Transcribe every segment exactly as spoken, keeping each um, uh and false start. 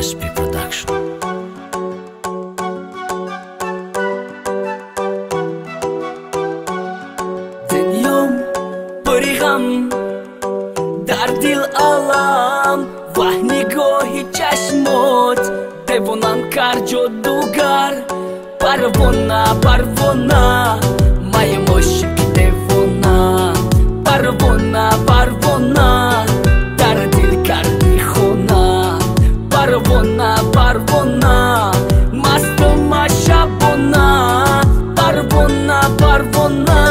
H P Production. Dünyam بريغم در دل عالم و نگاهی چشمات دوانم کر جادوگر پروانه پروانه مای مشک دوانه پروانه پروانه در دل کردی خونه پروانه پروانه مستم شبانه پروانه پروانه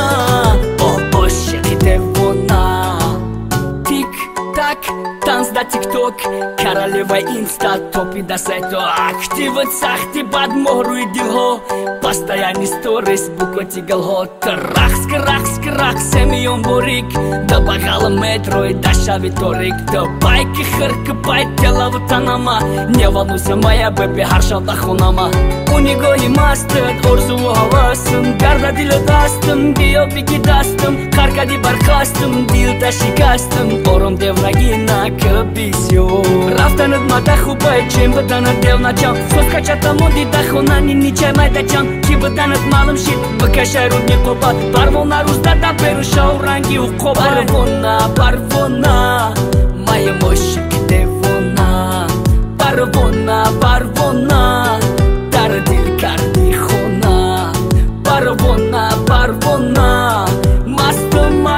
Танц до тикток, королева инста, топи до сайта. Активен сахти под мору и дилхо, постоянный сторис, буквати галхо. Крахс, крахс, крахс, семион борик, да багала метро и да шави торик. Да байки хърка, бай тела в танама, не волнуйся, моя бэби, харшал да хунама. У него и мастер, орзу хавасым, гарда дило дастым, био бики дастым, харкади бархастым, дил да шикастым, ором девнагина кабисё. Рафтанат мата хубай, чем баданат девначам, соскачата моди да хонани ничай майдачам, ки баданат малым шит, бакашай рудни коба, парвона рузда да перушау ранги у коба. Парвона, парвона, моя мощик девона, парвона, парвона, дар дил карди хона, парвона, парвона, мастыма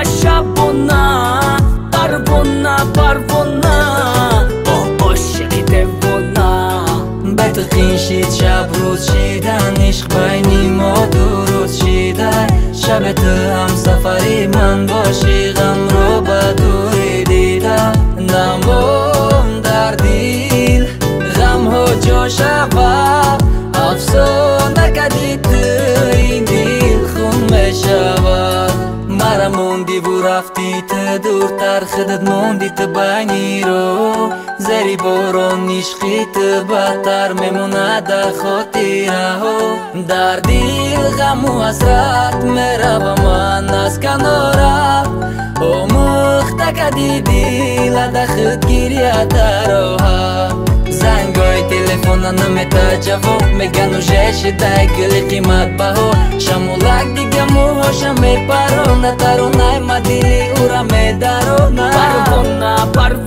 шабона, парвона, парвона, о ошики девона. Бетхин шид шаб рӯз шидан, ишқ байни мо ду рӯз шидай. Шабе ту ҳамсафари ман боши, ғамро ба дури дида. Намом дар дил ғамҳо ҷо шавад, афсона кади ту ин дил хун мешавад. Мара мондиву рафти ту дуртар, хидат монди ту байни ро. Зери борон ишқи ту баттар мемонад дар хотираҳо. Дар дил ғаму ҳасрат меравам ман аз канорат, омӯхта кади дил ада худ гирия тароҳа. Зангои телефона намета ҷавоб, меган уже шидай гули қиматбаҳо. Шамолак дига мӯҳоша мепаронад, таронаи ма дили ура медаронад. Парвона, парвона